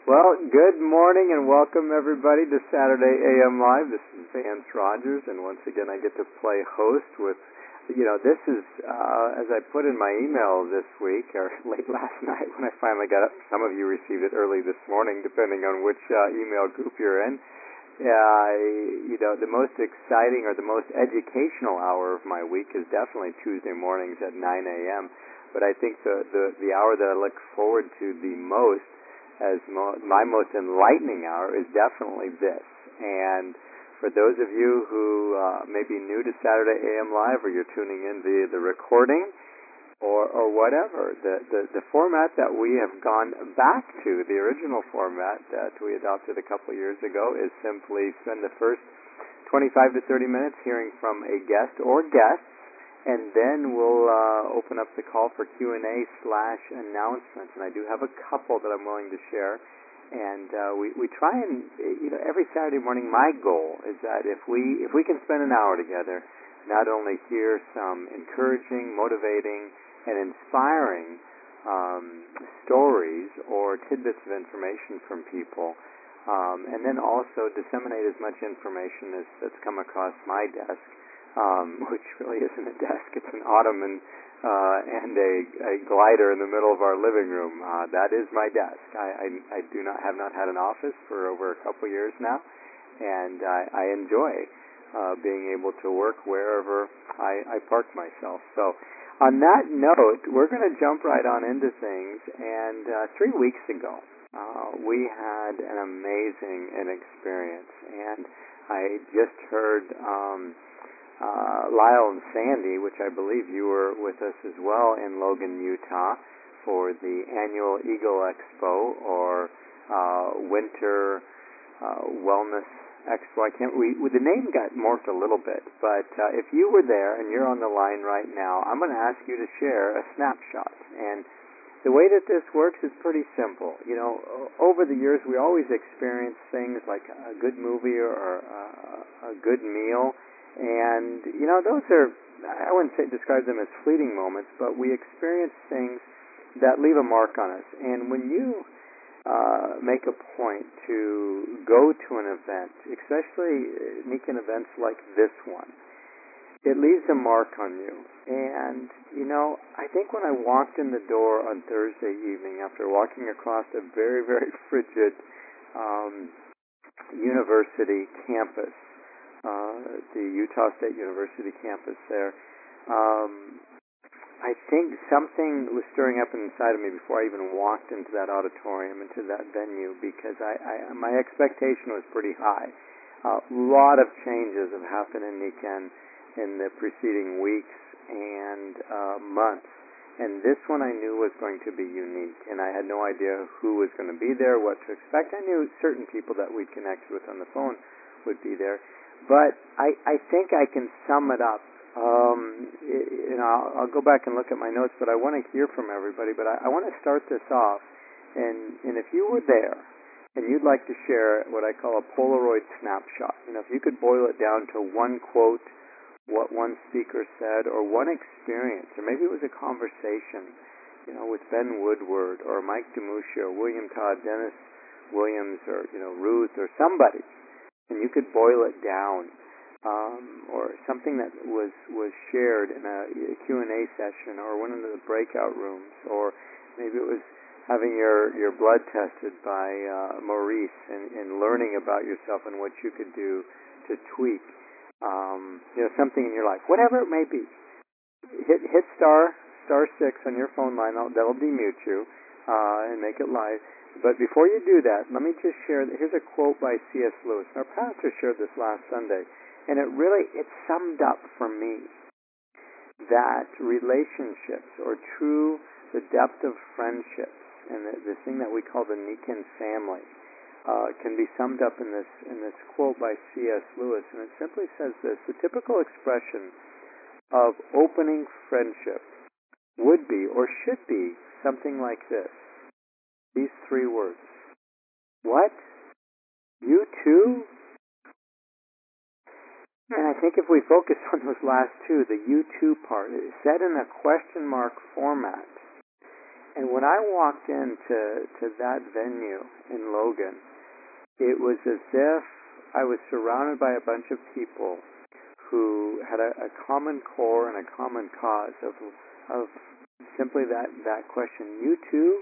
Well, good morning and welcome everybody to Saturday AM Live. This is Vance Rogers, and once again I get to play host with, this is, as I put in my email this week, or late last night when I finally got it. Some of you received it early this morning, depending on which email group you're in. The most exciting or the most educational hour of my week is definitely Tuesday mornings at 9 a.m. But I think the hour that I look forward to the most as my most enlightening hour is definitely this. And for those of you who may be new to Saturday AM Live, or you're tuning in via the recording, or whatever, the format that we have gone back to, the original format that we adopted a couple of years ago, is simply spend the first 25 to 30 minutes hearing from a guest or guests, and then we'll open up the call for Q&A/announcements. And I do have a couple that I'm willing to share. And we try and, every Saturday morning, my goal is that if we can spend an hour together, not only hear some encouraging, motivating, and inspiring stories or tidbits of information from people, and then also disseminate as much information that's come across my desk, which really isn't a desk, it's an ottoman and a glider in the middle of our living room. That is my desk. I have not had an office for over a couple years now, and I enjoy being able to work wherever I park myself. So on that note, we're going to jump right on into things. And 3 weeks ago, we had an amazing experience, and I just heard Lyle and Sandy, which I believe you were with us as well in Logan, Utah, for the annual Eagle Expo, or Winter Wellness Expo. The name got morphed a little bit, but if you were there and you're on the line right now, I'm going to ask you to share a snapshot. And the way that this works is pretty simple. Over the years, we always experience things like a good movie or a good meal. And, those are, I wouldn't describe them as fleeting moments, but we experience things that leave a mark on us. And when you make a point to go to an event, especially Nikan events like this one, it leaves a mark on you. And, I think when I walked in the door on Thursday evening, after walking across a very, very frigid university campus, the Utah State University campus there, I think something was stirring up inside of me before I even walked into that auditorium, into that venue, because my expectation was pretty high. A lot of changes have happened in Nikan in the preceding weeks and months, and this one I knew was going to be unique, and I had no idea who was going to be there, what to expect. I knew certain people that we'd connected with on the phone would be there. But I think I can sum it up. I'll go back and look at my notes, but I want to hear from everybody. But I want to start this off. And if you were there and you'd like to share what I call a Polaroid snapshot, if you could boil it down to one quote, what one speaker said, or one experience, or maybe it was a conversation, with Ben Woodward or Mike DiMuccio, William Todd, Dennis Williams, or, Ruth, or somebody, and you could boil it down, or something that was shared in a Q&A session, or one of the breakout rooms, or maybe it was having your blood tested by Maurice and learning about yourself and what you could do to tweak, something in your life, whatever it may be. Hit star 6 on your phone line. That'll demute you and make it live. But before you do that, let me just share, here's a quote by C.S. Lewis. Our pastor shared this last Sunday, and it summed up for me that relationships, or the depth of friendships, and the thing that we call the Nikan family, can be summed up in this quote by C.S. Lewis. And it simply says this: the typical expression of opening friendship would be, or should be, something like this. These 3 words. What? You too? And I think if we focus on those last 2, the you too part, said in a question mark format, And when I walked into that venue in Logan, it was as if I was surrounded by a bunch of people who had a common core and a common cause of simply that question. You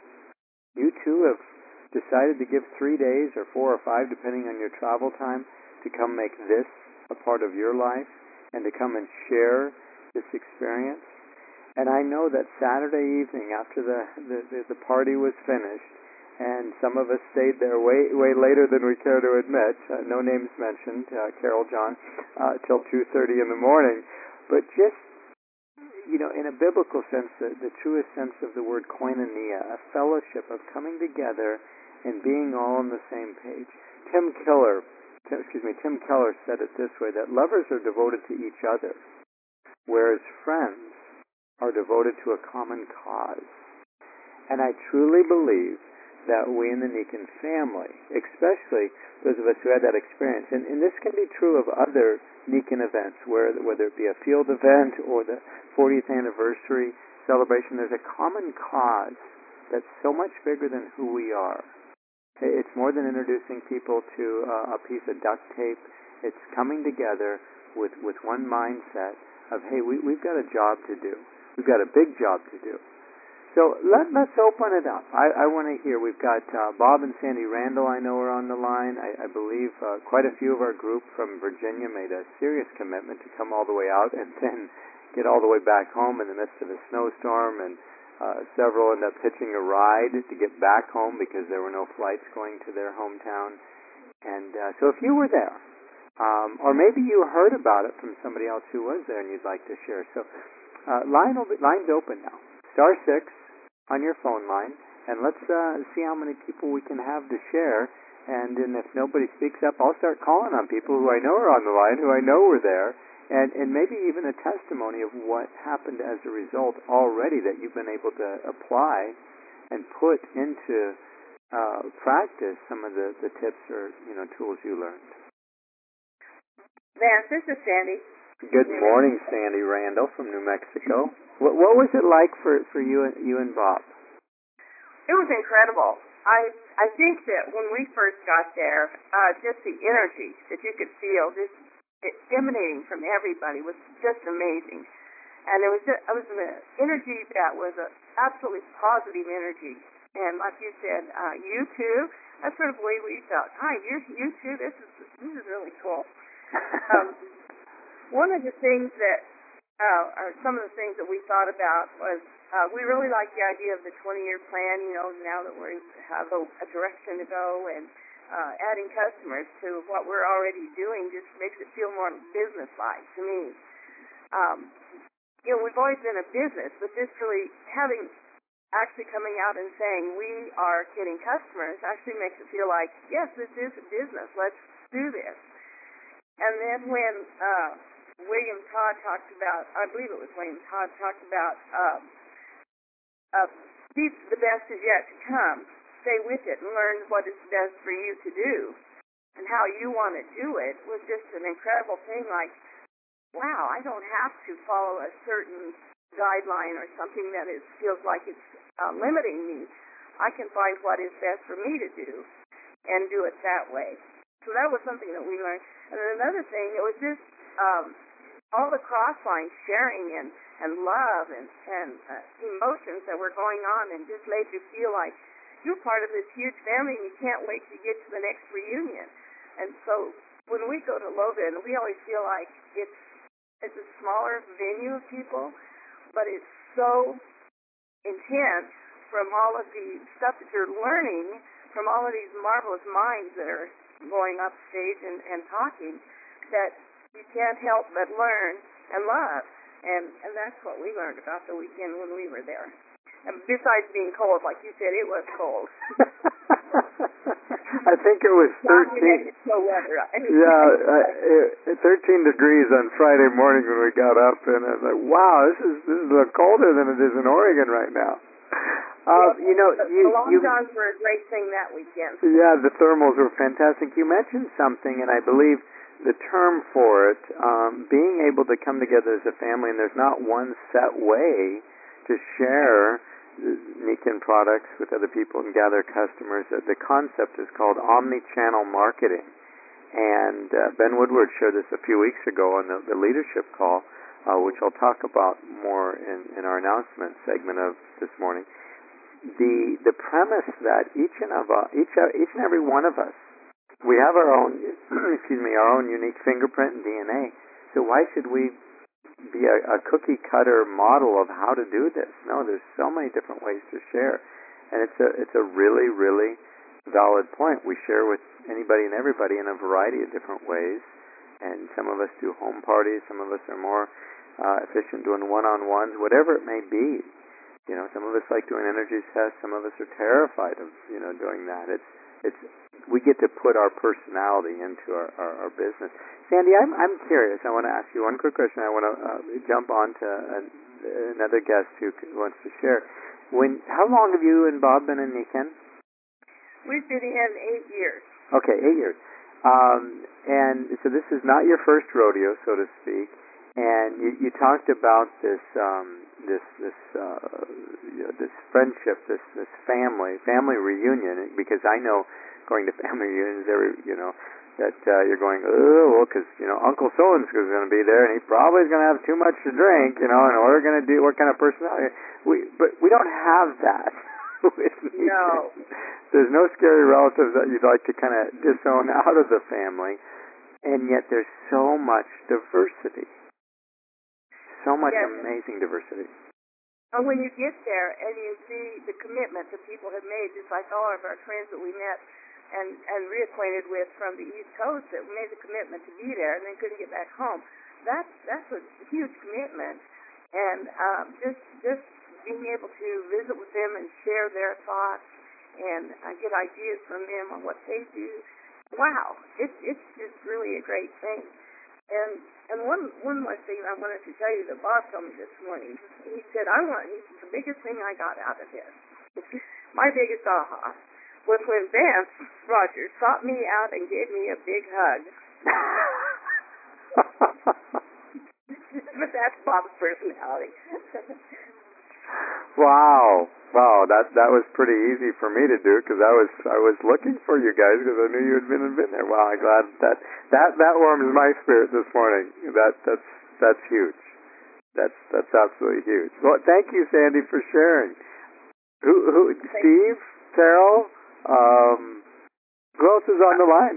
too have decided to give 3 days or 4 or 5, depending on your travel time, to come make this a part of your life and to come and share this experience. And I know that Saturday evening, after the party was finished, and some of us stayed there way later than we care to admit, no names mentioned, Carol, John, till 2:30 in the morning, but just, in a biblical sense, the truest sense of the word koinonia, a fellowship of coming together and being all on the same page. Tim Keller said it this way, that lovers are devoted to each other, whereas friends are devoted to a common cause. And I truly believe that we in the Nikan family, especially those of us who had that experience, and this can be true of other Nikan events, whether it be a field event or the 40th anniversary celebration, there's a common cause that's so much bigger than who we are. It's more than introducing people to a piece of duct tape. It's coming together with one mindset of, hey, we've got a job to do. We've got a big job to do. So let's open it up. I want to hear. We've got Bob and Sandy Randall, I know, are on the line. I believe quite a few of our group from Virginia made a serious commitment to come all the way out and then get all the way back home in the midst of a snowstorm, and several end up hitching a ride to get back home because there were no flights going to their hometown. And so if you were there, or maybe you heard about it from somebody else who was there and you'd like to share. So line's open now. *6 on your phone line, and let's see how many people we can have to share. And then if nobody speaks up, I'll start calling on people who I know are on the line, who I know were there, and maybe even a testimony of what happened as a result already that you've been able to apply and put into practice some of the tips or tools you learned. Vance, this is Sandy. Good morning, Sandy Randall from New Mexico. What was it like for you and Bob? It was incredible. I think that when we first got there, just the energy that you could feel, just emanating from everybody, was just amazing. And it was an energy that was an absolutely positive energy. And like you said, you too. That's sort of the way we felt. Hi, you too. This is really cool. One of the things that, or some of the things that we thought about was, we really like the idea of the 20-year plan, now that we have a direction to go, and adding customers to what we're already doing just makes it feel more business-like to me. We've always been a business, but this really, actually coming out and saying we are getting customers actually makes it feel like, yes, this is a business. Let's do this. And then when William Todd talked about, I believe it was William Todd talked about the best is yet to come. Stay with it and learn what is best for you to do and how you want to do it was just an incredible thing. Like, wow, I don't have to follow a certain guideline or something that feels like it's limiting me. I can find what is best for me to do and do it that way. So that was something that we learned. And then another thing, it was just all the cross-line sharing and love and emotions that were going on, and just made you feel like you're part of this huge family and you can't wait to get to the next reunion. And so when we go to Logan, we always feel like it's a smaller venue of people, but it's so intense from all of the stuff that you're learning from all of these marvelous minds that are going up stage and talking, that you can't help but learn and love. And that's what we learned about the weekend when we were there. And besides being cold, like you said, it was cold. I think it was 13. Yeah, 13 degrees on Friday morning when we got up, and I was like, wow, this is a little colder than it is in Oregon right now. The long johns were a great thing that weekend. Yeah, the thermals were fantastic. You mentioned something, and I believe the term for it, being able to come together as a family, and there's not one set way to share Nikken products with other people and gather customers. The concept is called omni-channel marketing. And Ben Woodward shared this a few weeks ago on the leadership call, which I'll talk about more in our announcement segment of this morning. The premise that each and every one of us, we have our own our own unique fingerprint and DNA. So why should we be a cookie cutter model of how to do this? No, there's so many different ways to share, and it's a really, really valid point. We share with anybody and everybody in a variety of different ways, and some of us do home parties, some of us are more efficient doing one-on-ones, whatever it may be. Some of us like doing energy tests, some of us are terrified of doing that. It's we get to put our personality into our business. Sandy, I'm curious. I want to ask you one quick question. I want to jump on to another guest who wants to share. How long have you and Bob been in Nikken? We've been in 8 years. Okay, 8 years. And so this is not your first rodeo, so to speak. And you talked about this friendship, this family reunion. Because I know going to family reunions, that you're going, because Uncle so and so is going to be there, and he probably is going to have too much to drink, and we're going to do what kind of personality? But we don't have that. No. There's no scary relatives that you'd like to kind of disown out of the family, and yet there's so much diversity. So much amazing diversity. And when you get there and you see the commitment that people have made, just like all of our friends that we met and reacquainted with from the East Coast that made the commitment to be there and then couldn't get back home, that's a huge commitment. And just being able to visit with them and share their thoughts and get ideas from them on what they do, wow, it's just really a great thing. And one more thing I wanted to tell you that Bob told me this morning. He said, the biggest thing I got out of this, my biggest aha, was when Vance Rogers sought me out and gave me a big hug. But that's Bob's personality. Wow, that was pretty easy for me to do because I was looking for you guys because I knew you had been there. Wow, I'm glad that warms my spirit this morning. That's huge. That's absolutely huge. Well, thank you, Sandy, for sharing. Who Steve, Carol, who else is on the line?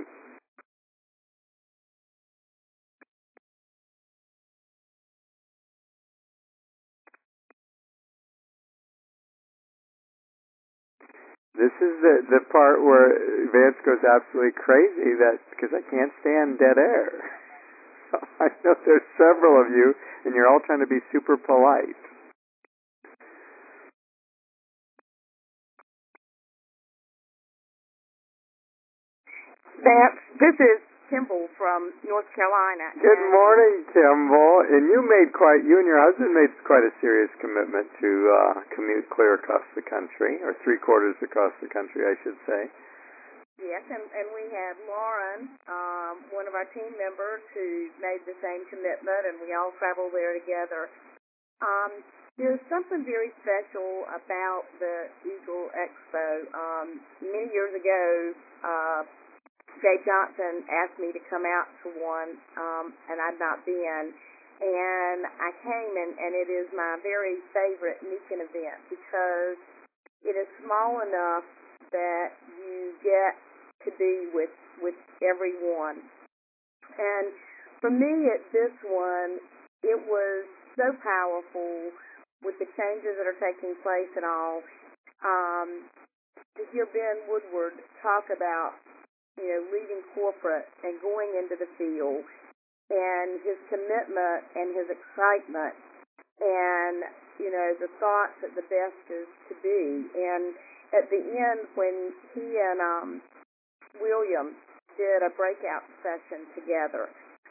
This is the part where Vance goes absolutely crazy because I can't stand dead air. I know there's several of you, and you're all trying to be super polite. Vance, this is Kimball from North Carolina. Good morning, Kimball. And you and your husband made quite a serious commitment to commute clear across the country, or 3/4 across the country, I should say. Yes, and we had Lauren, one of our team members, who made the same commitment, and we all traveled there together. There's something very special about the Eagle Expo. Many years ago, Jay Johnson asked me to come out to one, and I'd not been. And I came, and it is my very favorite Nikken event because it is small enough that you get to be with everyone. And for me at this one, it was so powerful with the changes that are taking place and all. To hear Ben Woodward talk about leaving corporate and going into the field, and his commitment and his excitement, and the thoughts that the best is to be. And at the end, when he and William did a breakout session together,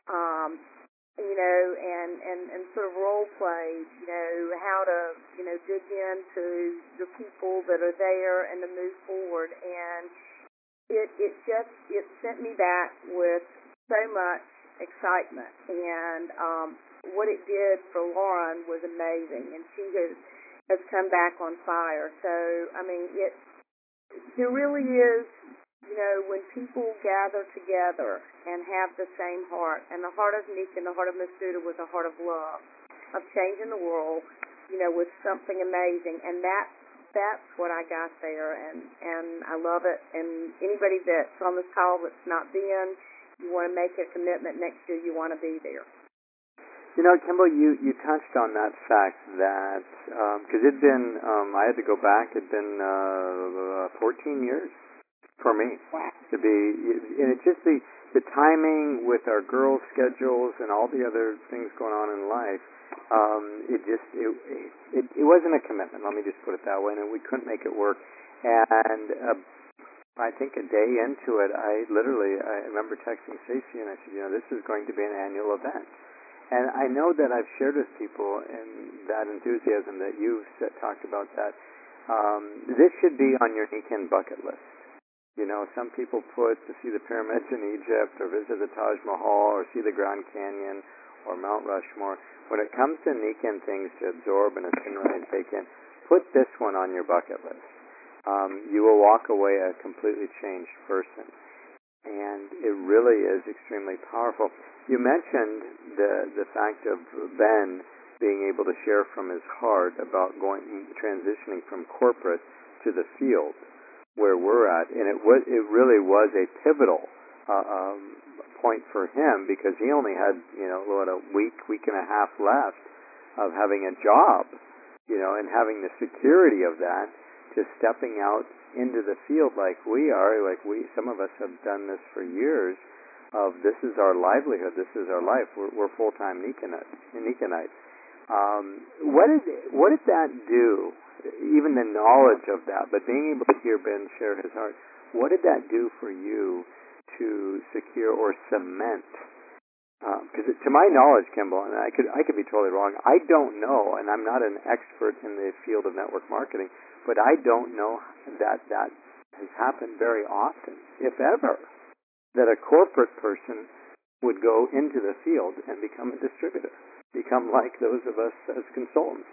and sort of role played, how to dig into the people that are there and to move forward. And it sent me back with so much excitement, and what it did for Lauren was amazing. And she has has come back on fire. So, I mean, there really is, when people gather together and have the same heart, and the heart of Nika and the heart of Masuda was a heart of love, of changing the world, with something amazing, and that's what I got there, and I love it. And anybody that's on this call that's not been, you want to make a commitment next year, you want to be there. Kimball, you touched on that fact that, because it'd been, I had to go back, it'd been 14 years for me to be, and it's just the timing with our girls' schedules and all the other things going on in life, it wasn't a commitment, let me just put it that way, and we couldn't make it work. And I think a day into it, I remember texting Stacey and I said, this is going to be an annual event. And I know that I've shared with people in that enthusiasm that you've talked about that. This should be on your Nikan bucket list. Some people put to see the pyramids in Egypt or visit the Taj Mahal or see the Grand Canyon or Mount Rushmore. When it comes to Nikan things to absorb and assimilate and take in, put this one on your bucket list. You will walk away a completely changed person. And it really is extremely powerful. You mentioned the fact of Ben being able to share from his heart about transitioning from corporate to the field where we're at, and it really was a pivotal point for him because he only had a week and a half left of having a job, and having the security of that, to stepping out into the field like we are, some of us have done this for years, of this is our livelihood, this is our life, we're full-time Nikonites. What did that do, even the knowledge of that, but being able to hear Ben share his heart, what did that do for you to secure or cement? Because to my knowledge, Kimball, and I could be totally wrong, I don't know, and I'm not an expert in the field of network marketing, but I don't know that has happened very often, if ever, that a corporate person would go into the field and become a distributor, become like those of us as consultants.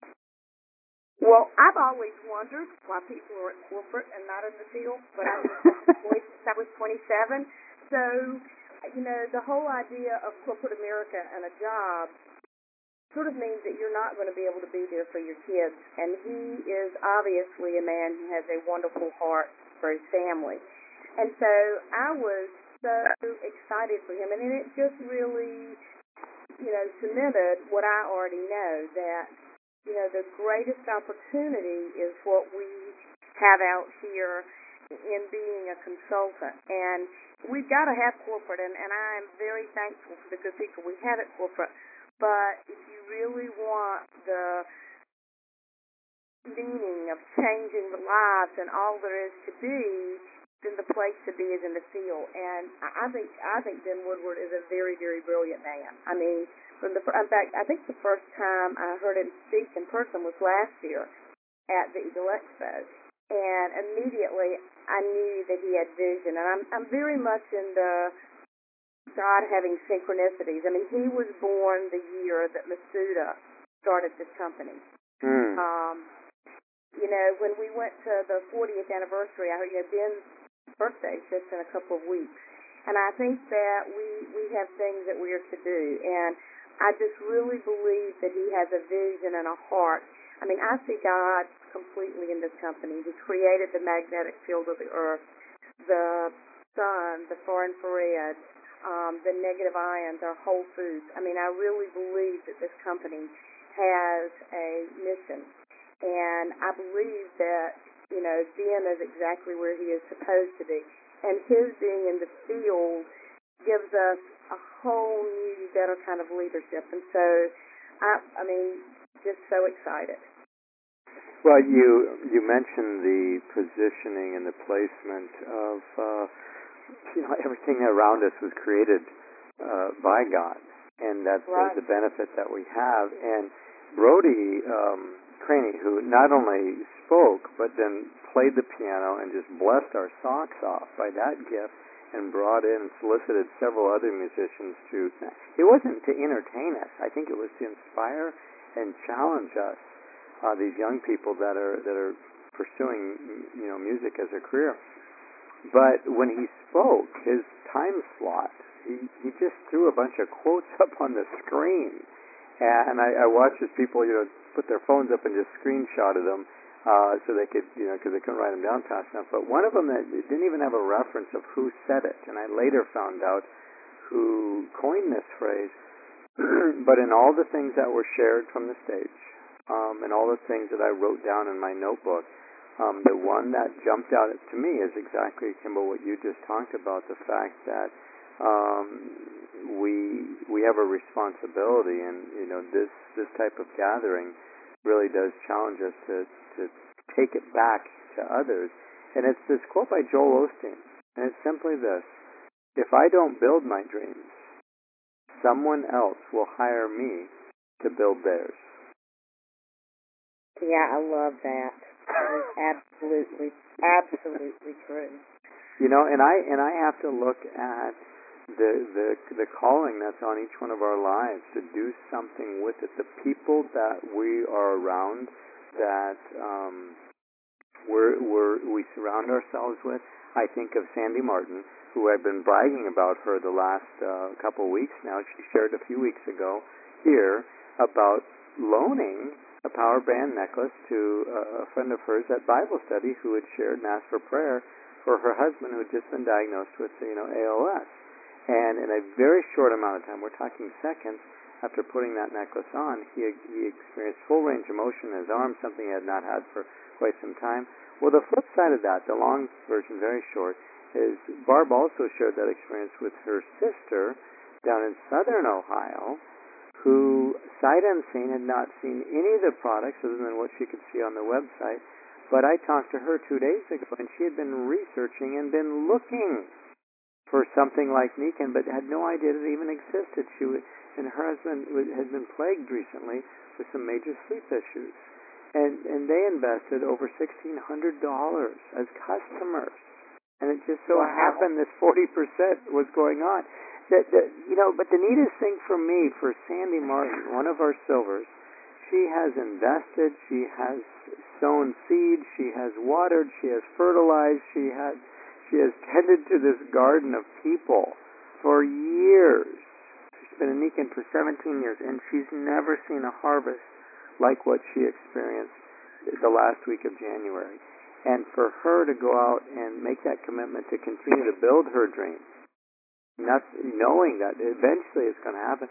Well, I've always wondered why people are at corporate and not in the field, but I was 27, so, the whole idea of corporate America and a job sort of means that you're not going to be able to be there for your kids, and he is obviously a man who has a wonderful heart for his family. And so I was so excited for him, and then it just really, cemented what I already know, that the greatest opportunity is what we have out here in being a consultant. And we've got to have corporate, and I'm very thankful for the good people we have at corporate. But if you really want the meaning of changing the lives and all there is to be, then the place to be is in the field. And I think Ben Woodward is a very, very brilliant man. I mean, in fact, I think the first time I heard him speak in person was last year at the Eagle Expo, and immediately I knew that he had vision. And I'm very much in the God having synchronicities. I mean, he was born the year that Masuda started this company. When we went to the 40th anniversary, I heard Ben's birthday is just in a couple of weeks. And I think that we have things that we are to do. And I just really believe that he has a vision and a heart. I mean, I see God completely in this company. He created the magnetic field of the earth, the sun, the far infrared, the negative ions, our whole foods. I mean, I really believe that this company has a mission. And I believe that, Ben is exactly where he is supposed to be. And his being in the field gives us a whole new, better kind of leadership. And so, I mean, just so excited. Well, you mentioned the positioning and the placement of, everything around us was created by God, and that's right. The benefit that we have. And Brody Craney, who not only spoke, but then played the piano and just blessed our socks off by that gift, and brought in and solicited several other musicians to, it wasn't to entertain us, I think it was to inspire and challenge us these young people that are pursuing music as a career. But when he spoke, his time slot, he just threw a bunch of quotes up on the screen, and I watched as people put their phones up and just screenshotted them so they could because they couldn't write them down fast enough. But one of them that didn't even have a reference of who said it, and I later found out who coined this phrase. But in all the things that were shared from the stage, and all the things that I wrote down in my notebook, the one that jumped out to me is exactly, Kimball, what you just talked about, the fact that we have a responsibility, and this type of gathering really does challenge us to take it back to others. And it's this quote by Joel Osteen, and it's simply this: if I don't build my dreams, someone else will hire me to build theirs. Yeah, I love that. Absolutely true. And I have to look at the calling that's on each one of our lives to do something with it. The people that we are around, that we surround ourselves with. I think of Sandy Martin, who I've been bragging about her the last couple of weeks now. She shared a few weeks ago here about loaning a power band necklace to a friend of hers at Bible study who had shared and asked for prayer for her husband who had just been diagnosed with ALS. And in a very short amount of time, we're talking seconds, after putting that necklace on, he experienced full range of motion in his arm, something he had not had for quite some time. Well, the flip side of that, the long version, very short, is Barb also shared that experience with her sister down in southern Ohio, who, sight unseen, had not seen any of the products other than what she could see on the website. But I talked to her 2 days ago, and she had been researching and been looking for something like Nikken, but had no idea it even existed. And her husband had been plagued recently with some major sleep issues. And they invested over $1,600 as customers. And it just so happened this 40% was going on. But the neatest thing for me, for Sandy Martin, one of our silvers, she has invested, she has sown seeds, she has watered, she has fertilized, she has tended to this garden of people for years. She's been in Nikken for 17 years, and she's never seen a harvest like what she experienced the last week of January. And for her to go out and make that commitment to continue to build her dream, knowing that eventually it's going to happen.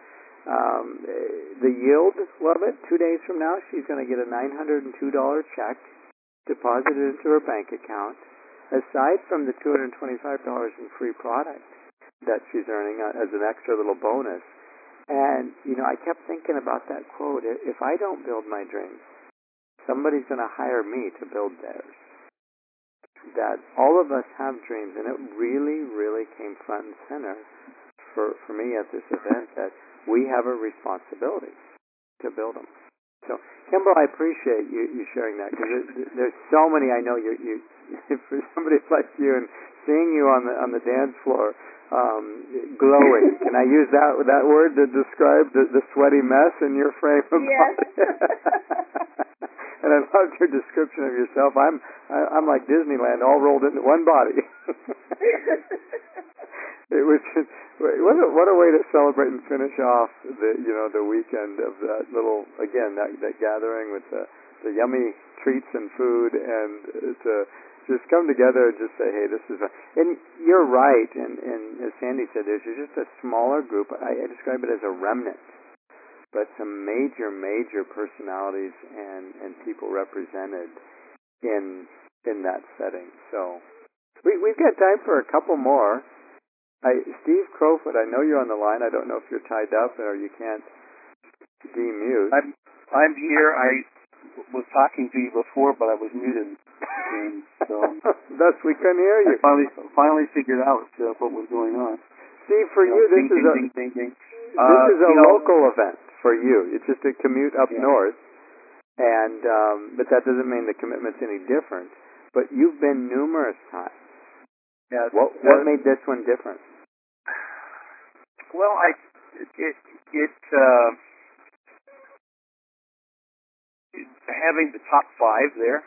The yield of it, 2 days from now, she's going to get a $902 check deposited into her bank account, aside from the $225 in free product that she's earning as an extra little bonus. And, I kept thinking about that quote, if I don't build my dreams, somebody's going to hire me to build theirs. That all of us have dreams, and it really, really came front and center for me at this event, that we have a responsibility to build them. So, Kimball, I appreciate you sharing that, because there's so many. I know you for somebody like you, and seeing you on the dance floor, glowing. Can I use that word to describe the sweaty mess in your frame of body? And I loved your description of yourself. I'm like Disneyland, all rolled into one body. It was just, what a way to celebrate and finish off the weekend of that little, again, that gathering with the yummy treats and food, and to just come together and just say, hey, this is and you're right, and as Sandy said, there's just a smaller group. I describe it as a remnant, but some major personalities and people represented in that setting. So we've got time for a couple more. Steve Crowfoot, I know you're on the line. I don't know if you're tied up or you can't demute. I'm here. I was talking to you before, but I was muted. And so thus we couldn't hear you. I finally figured out what was going on. Steve, for you, this is a local event for you. It's just a commute up north, and but that doesn't mean the commitment's any different. But you've been numerous times. Yes. What made this one different? Well, having the top five there,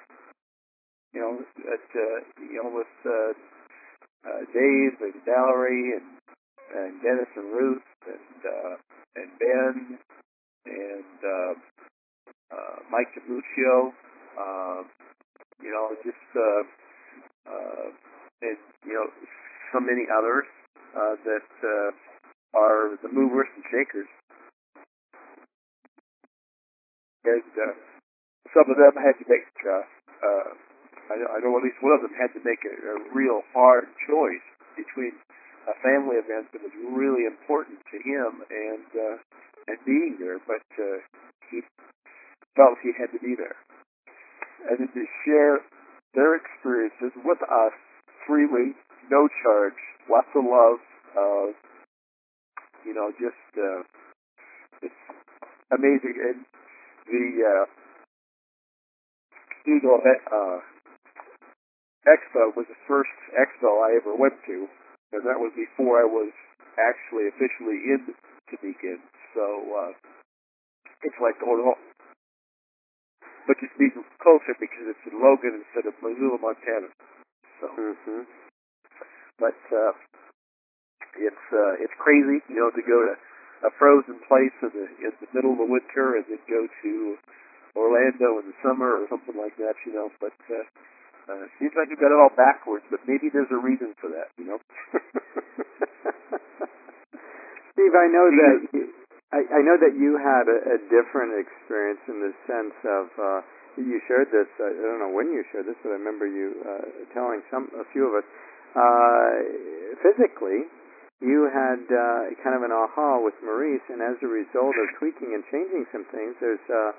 with Dave and Valerie and Dennis and Ruth and Ben and Mike DiMuccio, and so many others that are the movers and shakers, and some of them had to make. I know at least one of them had to make a real hard choice between a family event that was really important to him and being there, but he felt he had to be there. And to share their experiences with us freely, no charge, lots of love, it's amazing. And the Eagle Expo was the first expo I ever went to, and that was before I was actually officially in Topeka. So it's like going home, but just being closer because it's in Logan instead of Missoula, Montana. So, but it's crazy, to go to a frozen place in the middle of the winter and then go to Orlando in the summer or something like that, But seems like you've got it all backwards, but maybe there's a reason for that, Steve, I know that I know that you had a different experience in the sense of you shared this. I don't know when you shared this, but I remember you telling a few of us. Physically, you had kind of an aha with Maurice, and as a result of tweaking and changing some things, there's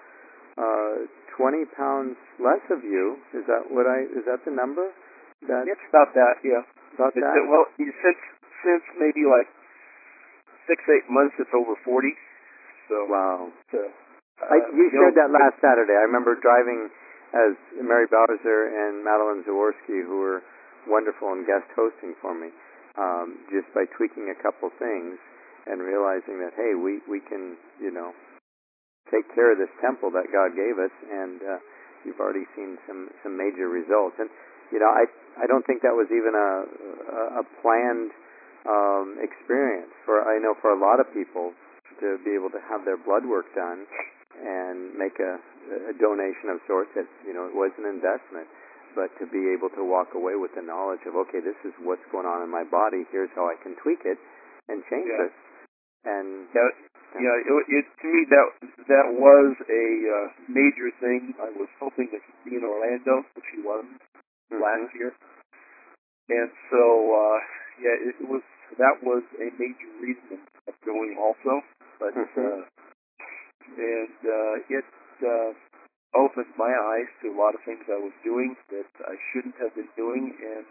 20 pounds less of you. Is that the number? It's about that, yeah. About that? Well, since maybe like 6-8 months, it's over 40. So wow. You shared that last Saturday. I remember driving as Mary Bowser and Madeline Zaworski, who were wonderful and guest hosting for me, just by tweaking a couple things and realizing that, hey, we can, take care of this temple that God gave us, and you've already seen some major results. And I don't think that was even a planned experience. I know for a lot of people to be able to have their blood work done and make a donation of sorts, that it was an investment, but to be able to walk away with the knowledge of, okay, this is what's going on in my body. Here's how I can tweak it and change it. And to me that was a major thing. I was hoping that he'd be in Orlando, which he was last year, and so that was a major reason of going also. But it opened my eyes to a lot of things I was doing that I shouldn't have been doing, and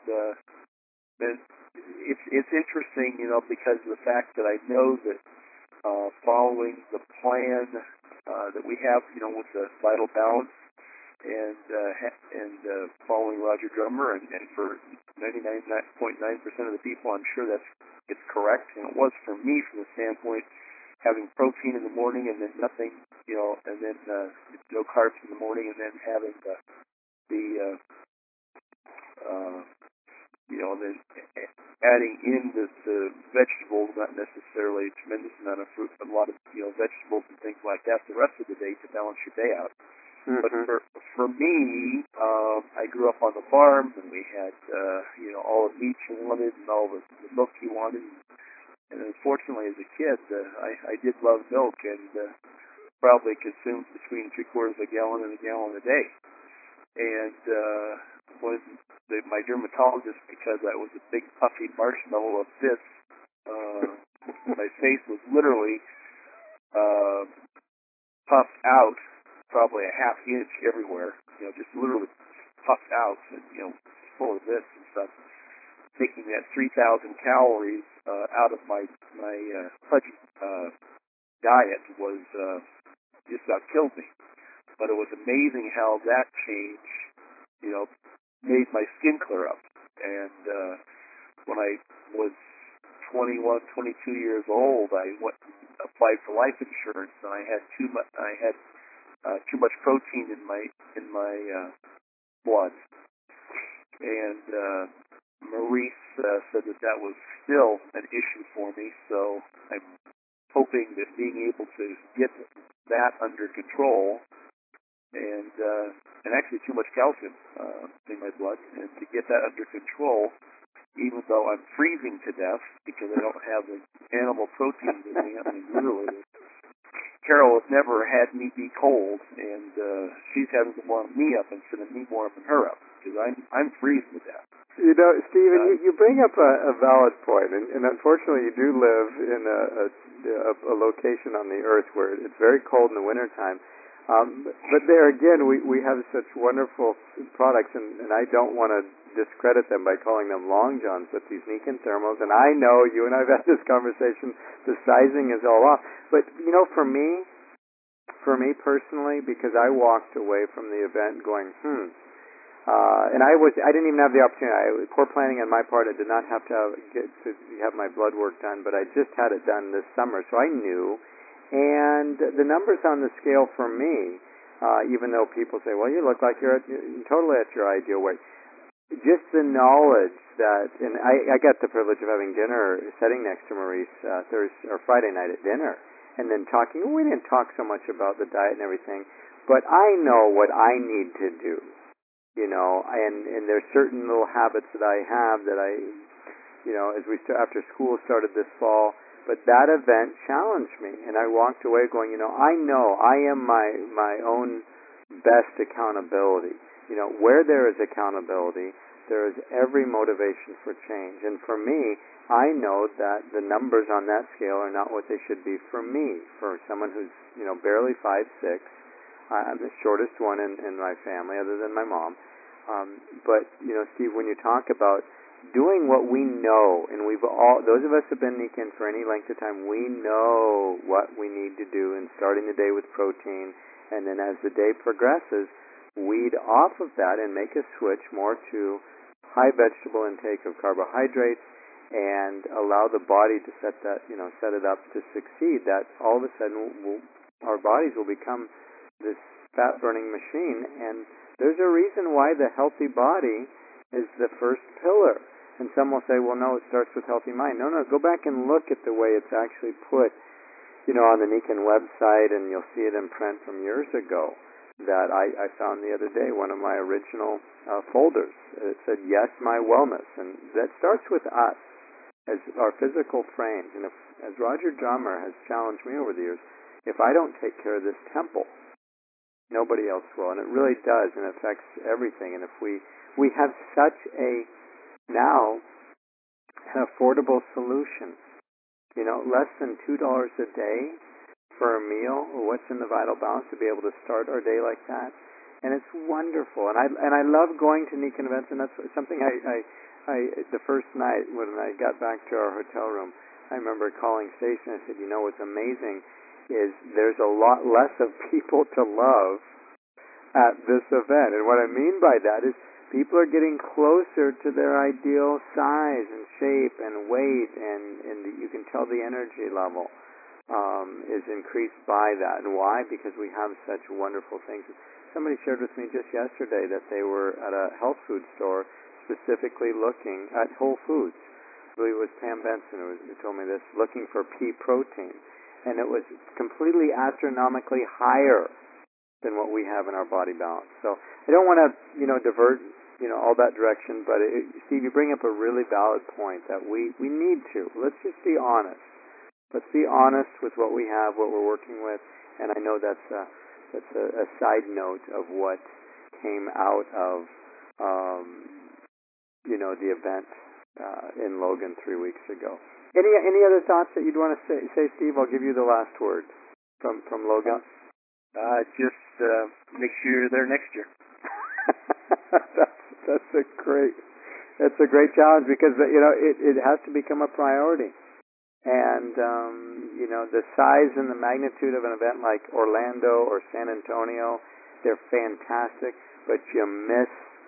it's interesting, because of the fact that I know that following the plan that we have, with the Vital Balance and following Roger Drummer, and for 99.9% of the people, I'm sure it's correct, and it was for me from the standpoint having protein in the morning and then nothing, and then no carbs in the morning, and then having then adding in the vegetables, not necessarily a tremendous amount of fruit, but a lot of vegetables and things like that the rest of the day to balance your day out. But for me, I grew up on the farm, and we had all the meat you wanted and all the milk you wanted. And unfortunately, as a kid, I did love milk and probably consumed between 3/4 of a gallon and a gallon a day. And when my dermatologist, because I was a big puffy marshmallow of this, my face was literally puffed out, probably a half inch everywhere, just literally puffed out, and full of this and stuff. Taking that 3,000 calories out of my pudgy diet was just about killed me. But it was amazing how that change, made my skin clear up. And when I was 21, 22 years old, I went and applied for life insurance, and I had too much protein in my blood, and Maurice said that was still an issue for me. So I'm hoping that being able to get that under control, and actually too much calcium in my blood, and to get that under control, even though I'm freezing to death because I don't have the animal protein in me. I mean, literally. Carol has never had me be cold, and she's having to warm me up instead of me warming her up because I'm freezing to death. You know, Stephen, you bring up a valid point, and unfortunately, you do live in a location on the Earth where it's very cold in the wintertime. But there again, we have such wonderful products, and I don't want to discredit them by calling them long johns, but these Nikken thermals, and I know you and I've had this conversation, the sizing is all off. But, you know, for me personally, because I walked away from the event going, and I didn't even have the opportunity. Poor planning on my part. I did not have to have my blood work done, but I just had it done this summer, so I knew. And the numbers on the scale for me, even though people say, well, you look like you're totally at your ideal weight, just the knowledge that, and I got the privilege of having dinner, sitting next to Maurice Thursday or Friday night at dinner, and then talking. We didn't talk so much about the diet and everything, but I know what I need to do, you know, and there's certain little habits that I have that I, you know, as after school started this fall. But that event challenged me, and I walked away going, you know I am my own best accountability. You know, where there is accountability, there is every motivation for change. And for me, I know that the numbers on that scale are not what they should be for me, for someone who's, you know, barely 5'6". I'm the shortest one in my family, other than my mom. But, you know, Steve, when you talk about doing what we know, and those of us who have been Nikken for any length of time, we know what we need to do in starting the day with protein, and then as the day progresses, weed off of that and make a switch more to high vegetable intake of carbohydrates and allow the body to set it up to succeed. That all of a sudden our bodies will become this fat-burning machine, and there's a reason why the healthy body is the first pillar. And some will say, well, no, it starts with healthy mind. No, go back and look at the way it's actually put, you know, on the Nikken website, and you'll see it in print from years ago that I found the other day, one of my original folders. It said, yes, my wellness. And that starts with us as our physical frames. And as Roger Drummer has challenged me over the years, if I don't take care of this temple, nobody else will. And it really does, and it affects everything. And if we have such an affordable solution, you know, less than $2 a day for a meal, or what's in the Vital Balance, to be able to start our day like that. And it's wonderful. And I love going to Nikken events, and that's something I the first night when I got back to our hotel room, I remember calling Stacey and I said, you know what's amazing is there's a lot less of people to love at this event. And what I mean by that is people are getting closer to their ideal size and shape and weight, and you can tell the energy level is increased by that. And why? Because we have such wonderful things. Somebody shared with me just yesterday that they were at a health food store specifically looking at Whole Foods. I believe it was Pam Benson who told me this, looking for pea protein. And it was completely astronomically higher than what we have in our Body Balance. So I don't want to, divert, all that direction, but Steve, you bring up a really valid point that we need to. Let's just be honest. Let's be honest with what we have, what we're working with, and I know that's a side note of what came out of, the event in Logan 3 weeks ago. Any other thoughts that you'd want to say, Steve? I'll give you the last word from Logan. Just make sure you're there next year. That's a great challenge, because it has to become a priority. And the size and the magnitude of an event like Orlando or San Antonio, they're fantastic, but you miss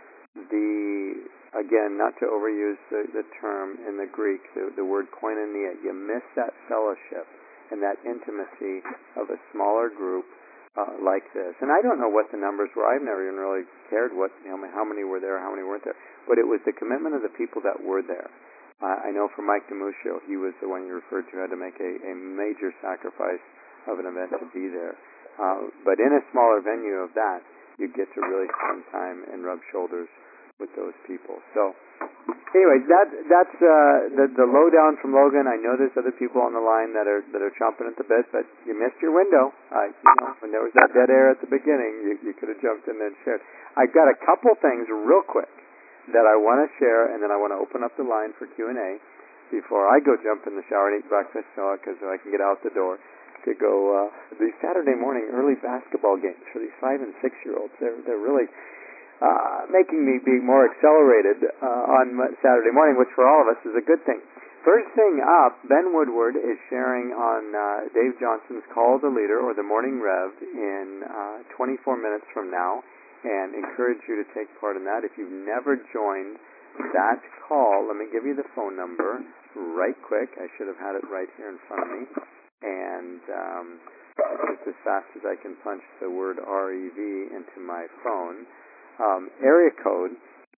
again, not to overuse the term in the Greek, the word koinonia, you miss that fellowship and that intimacy of a smaller group like this. And I don't know what the numbers were. I've never even really cared how many were there, how many weren't there. But it was the commitment of the people that were there. I know for Mike DeMuccio, he was the one you referred to, had to make a major sacrifice of an event to be there. But in a smaller venue of that, you get to really spend time and rub shoulders with those people. So, anyways, that's the lowdown from Logan. I know there's other people on the line that are chomping at the bit, but you missed your window. When there was that dead air at the beginning, you could have jumped in there and shared. I've got a couple things real quick that I want to share, and then I want to open up the line for Q&A before I go jump in the shower and eat breakfast, so I can get out the door to go these Saturday morning early basketball games for these 5 and 6-year-olds. They're really making me be more accelerated on Saturday morning, which for all of us is a good thing. First thing up, Ben Woodward is sharing on Dave Johnson's Call the Leader, or the Morning Rev, in 24 minutes from now, and encourage you to take part in that. If you've never joined that call, let me give you the phone number right quick. I should have had it right here in front of me. And just as fast as I can punch the word REV into my phone. Area code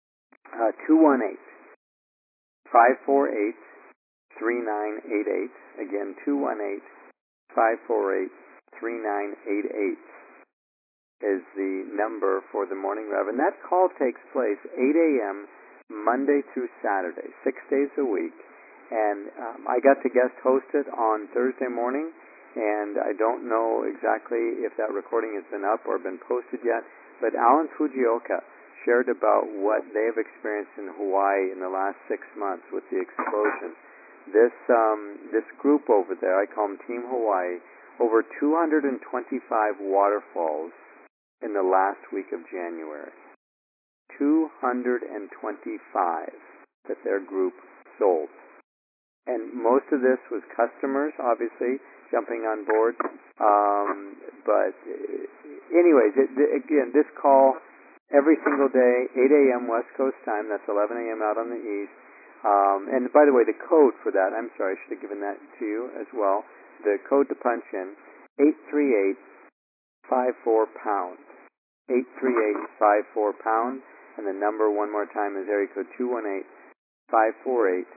218-548-3988. Again, 218-548-3988 is the number for the Morning Rev. And that call takes place 8 a.m. Monday through Saturday, 6 days a week. And I got to guest host it on Thursday morning, and I don't know exactly if that recording has been up or been posted yet, but Alan Fujioka shared about what they have experienced in Hawaii in the last 6 months with the explosion. This group over there, I call them Team Hawaii, over 225 waterfalls in the last week of January. 225 that their group sold. And most of this was customers, obviously, jumping on board. But anyways, again, this call every single day, 8 a.m. West Coast time. That's 11 a.m. out on the East. And by the way, the code for that, I'm sorry, I should have given that to you as well. The code to punch in, 838-54-POUND. 838-54-POUND. And the number one more time is area code 218-548-3988.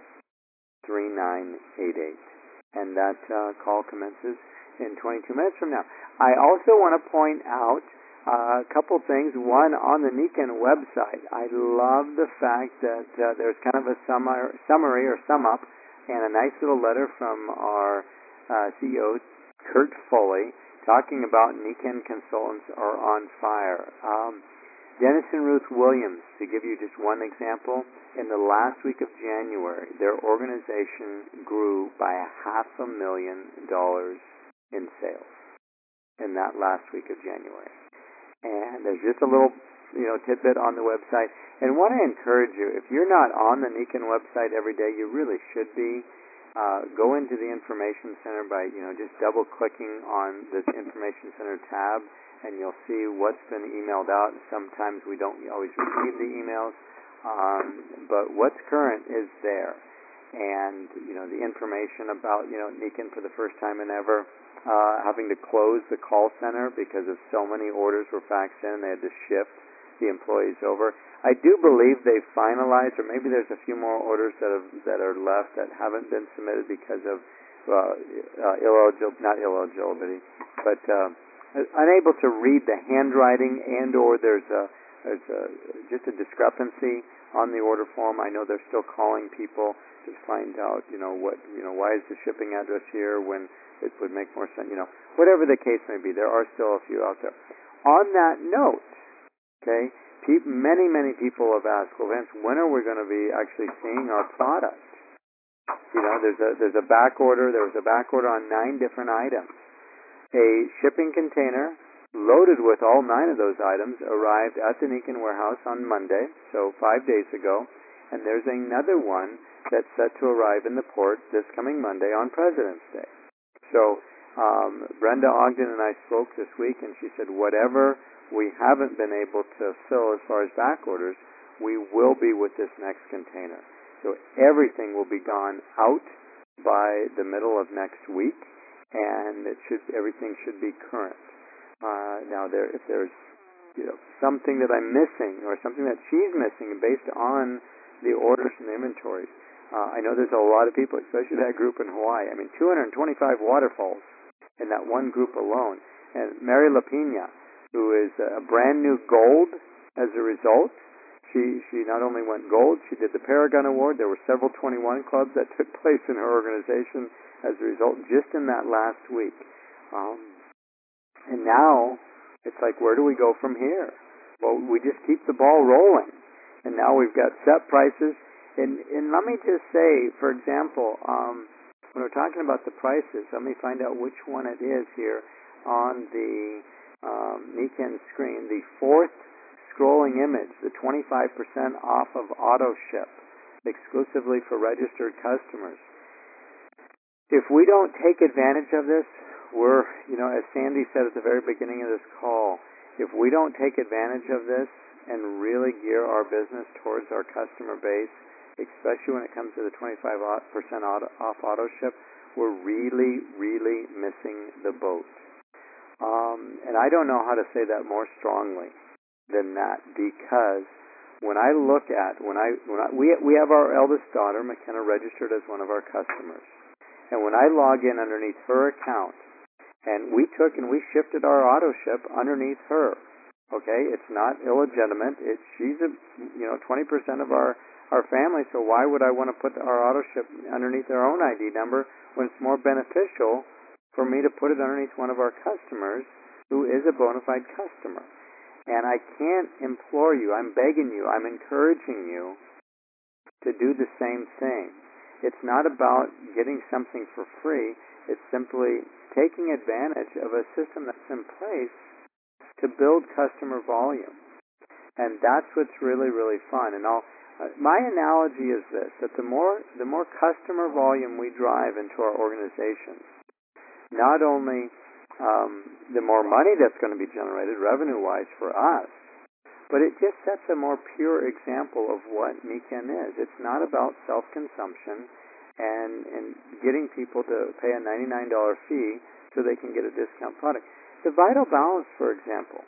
And that call commences in 22 minutes from now. I also want to point out a couple things. One, on the NECAN website, I love the fact that there's kind of a summary or sum up and a nice little letter from our CEO, Kurt Foley, talking about NECAN consultants are on fire. Dennis and Ruth Williams, to give you just one example, in the last week of January, their organization grew by $500,000 in sales in that last week of January. And there's just a little, tidbit on the website. And want to encourage you, if you're not on the NECAN website every day, you really should be. Go into the Information Center by, just double-clicking on this Information Center tab, and you'll see what's been emailed out. Sometimes we don't always receive the emails, but what's current is there. And, the information about, NECAN for the first time and ever, having to close the call center because of so many orders were faxed in, they had to shift the employees over. I do believe they've finalized, or maybe there's a few more orders that are left that haven't been submitted because of not illegitimacy, but unable to read the handwriting, and or there's just a discrepancy on the order form. I know they're still calling people to find out, why is the shipping address here when it would make more sense, whatever the case may be. There are still a few out there. On that note, okay, many people have asked, well, Vince, when are we going to be actually seeing our product? There's a back order. There was a back order on 9 different items. A shipping container loaded with all 9 of those items arrived at the NECAN warehouse on Monday, so 5 days ago, and there's another one that's set to arrive in the port this coming Monday on President's Day. So Brenda Ogden and I spoke this week, and she said whatever we haven't been able to fill as far as back orders, we will be with this next container. So everything will be gone out by the middle of next week, and everything should be current. Now, if there's something that I'm missing or something that she's missing based on the orders and the inventories, I know there's a lot of people, especially that group in Hawaii. I mean, 225 waterfalls in that one group alone. And Mary Lapina, who is a brand new gold as a result, she not only went gold, she did the Paragon Award. There were several 21 clubs that took place in her organization as a result just in that last week. And now it's like, where do we go from here? Well, we just keep the ball rolling. And now we've got set prices. And let me just say, for example, when we're talking about the prices, let me find out which one it is here on the Nikken screen. The fourth scrolling image, the 25% off of auto ship, exclusively for registered customers. If we don't take advantage of this, we're, as Sandy said at the very beginning of this call, if we don't take advantage of this and really gear our business towards our customer base, especially when it comes to the 25% off auto ship, we're really, really missing the boat. And I don't know how to say that more strongly than that, because when I look at, we have our eldest daughter, McKenna, registered as one of our customers. And when I log in underneath her account, and we shifted our auto ship underneath her, okay? It's not illegitimate. She's 20% of our family, so why would I want to put our auto ship underneath their own ID number when it's more beneficial for me to put it underneath one of our customers who is a bona fide customer? And I can't implore you, I'm begging you, I'm encouraging you to do the same thing. It's not about getting something for free. It's simply taking advantage of a system that's in place to build customer volume. And that's what's really, really fun. And my analogy is this, that the more customer volume we drive into our organizations, not only the more money that's going to be generated revenue-wise for us, but it just sets a more pure example of what Nikken is. It's not about self-consumption and getting people to pay a $99 fee so they can get a discount product. The Vital Balance, for example,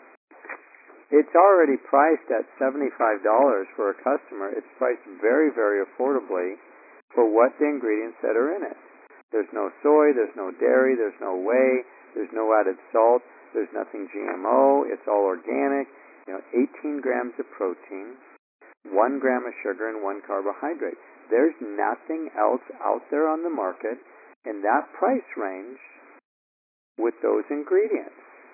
it's already priced at $75 for a customer. It's priced very, very affordably for what the ingredients that are in it. There's no soy, there's no dairy, there's no whey, there's no added salt, there's nothing GMO, it's all organic, 18 grams of protein, 1 gram of sugar, and 1 carbohydrate. There's nothing else out there on the market in that price range with those ingredients.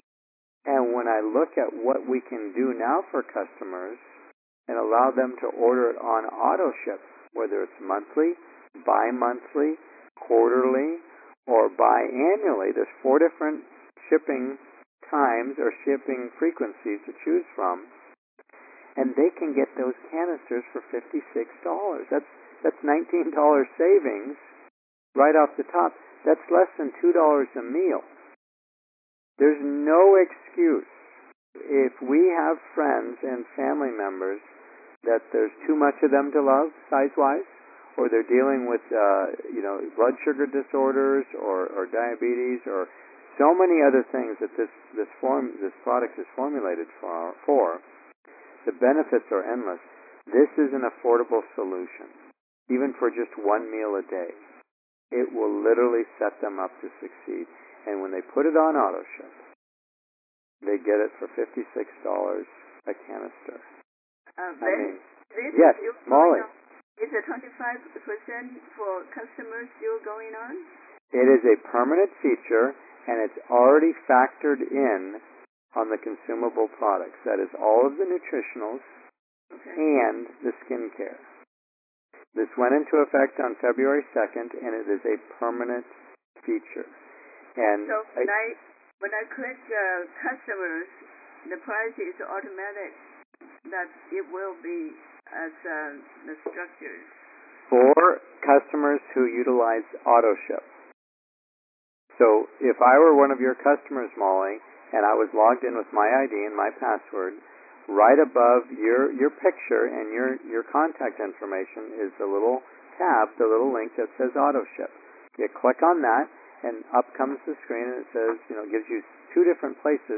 And when I look at what we can do now for customers and allow them to order it on auto ship, whether it's monthly, bi-monthly, quarterly, or biannually, there's 4 different shipping times or shipping frequencies to choose from, and they can get those canisters for $56. That's $19 savings right off the top. That's less than $2 a meal. There's no excuse if we have friends and family members that there's too much of them to love size-wise, or they're dealing with blood sugar disorders or diabetes or so many other things that this product is formulated for. The benefits are endless. This is an affordable solution, even for just 1 meal a day. It will literally set them up to succeed. And when they put it on auto ship, they get it for $56 a canister. Yes, Molly. Is the 25% for customers still going on? It is a permanent feature, and it's already factored in on the consumable products. That is all of the nutritionals and the skincare. This went into effect on February 2nd, and it is a permanent feature. And so when I click customers, the price is automatic. That it will be as the structures. For customers who utilize auto ship. So if I were one of your customers, Molly, and I was logged in with my ID and my password, right above your picture and your contact information is the little tab, the little link that says auto ship. You click on that, and up comes the screen, and it says, gives you 2 different places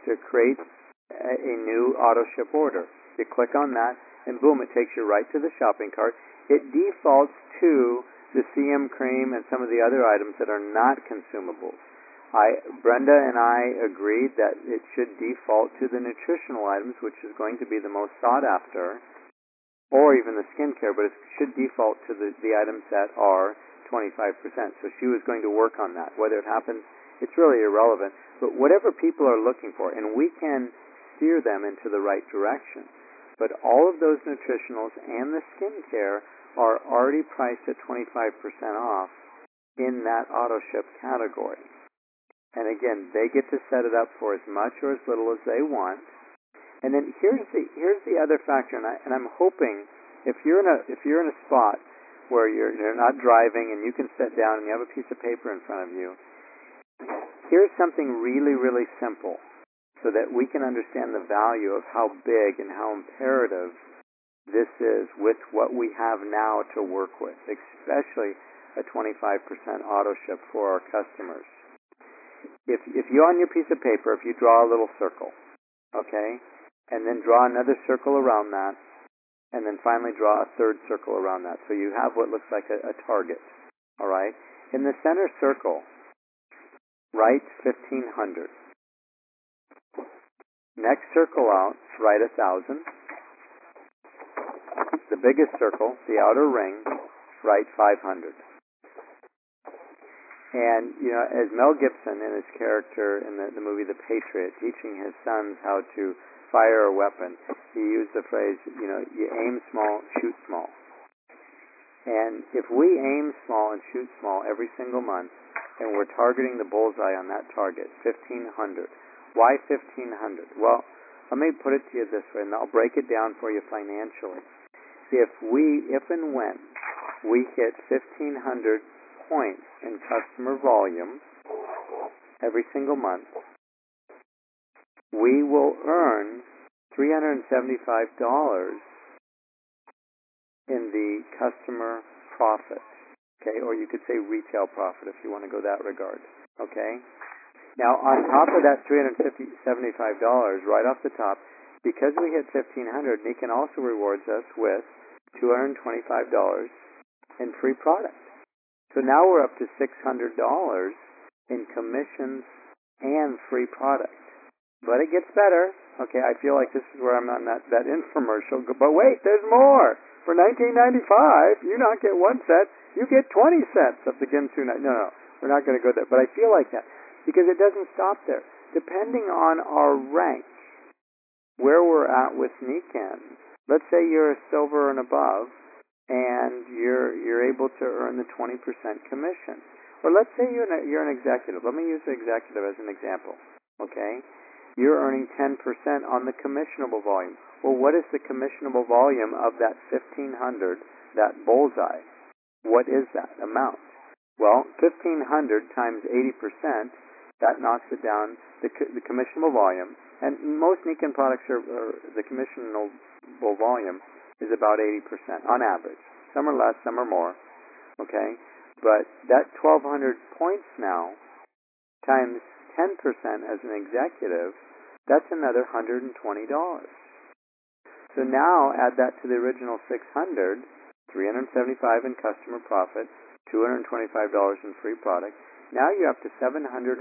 to create a new auto ship order. You click on that, and boom, it takes you right to the shopping cart. It defaults to the CM cream and some of the other items that are not consumables. Brenda and I agreed that it should default to the nutritional items, which is going to be the most sought after, or even the skincare, but it should default to the items that are 25%. So she was going to work on that. Whether it happens, it's really irrelevant. But whatever people are looking for, and we can steer them into the right direction. But all of those nutritionals and the skincare are already priced at 25% off in that auto ship category. And again, they get to set it up for as much or as little as they want. And then here's the other factor, and I'm hoping if you're in a spot where you're not driving and you can sit down and you have a piece of paper in front of you, here's something really, really simple so that we can understand the value of how big and how imperative this is with what we have now to work with, especially a 25% auto ship for our customers. If you on your piece of paper, if you draw a little circle, okay, and then draw another circle around that, and then finally draw a third circle around that, so you have what looks like a target, all right? In the center circle, write 1,500. Next circle out, write 1,000. The biggest circle, the outer ring, write 500. And, you know, as Mel Gibson in his character in the movie The Patriot, teaching his sons how to fire a weapon, he used the phrase, you know, you aim small, shoot small. And if we aim small and shoot small every single month, and we're targeting the bullseye on that target, 1,500. Why 1,500? Well, let me put it to you this way, and I'll break it down for you financially. If and when we hit 1,500 points in customer volume every single month, we will earn $375 in the customer profit, okay? Or you could say retail profit if you want to go that regard, okay? Now, on top of that $375, right off the top, because we hit 1,500, Nikan also rewards us with $225 in free product. So now we're up to $600 in commissions and free product. But it gets better. Okay, I feel like this is where I'm on that infomercial. But wait, there's more. For $19.95, you not get one set, you get 20 sets of the Ginsu. No, we're not going to go there. But I feel like that because it doesn't stop there. Depending on our rank, where we're at with Nikan, let's say you're a silver and above, and you're able to earn the 20% commission. Or let's say you're an executive. Let me use the executive as an example. Okay? You're earning 10% on the commissionable volume. Well, what is the commissionable volume of that 1,500, that bullseye? What is that amount? Well, 1,500 times 80%, that knocks it down, the commissionable volume. And most Nikan products are the commissionable volume is about 80% on average. Some are less, some are more. Okay? But that 1,200 points now times 10% as an executive, that's another $120. So now add that to the original 600, $375 in customer profit, $225 in free product. Now you're up to $720